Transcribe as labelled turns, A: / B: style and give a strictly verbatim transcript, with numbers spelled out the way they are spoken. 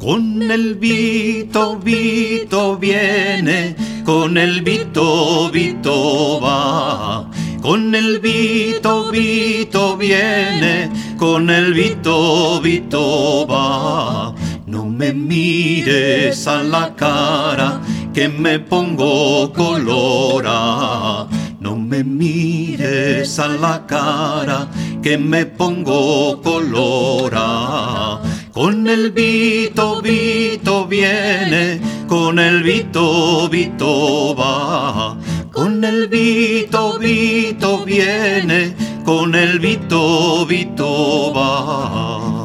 A: Con el Vito, Vito viene, con el Vito, Vito va. Con el Vito, Vito viene, con el Vito, Vito va. No me mires a la cara, que me pongo colora. No me mires a la cara, que me pongo colora. Con el Vito, Vito viene, con el Vito, Vito va. Con el Vito, Vito viene, con el Vito, Vito va.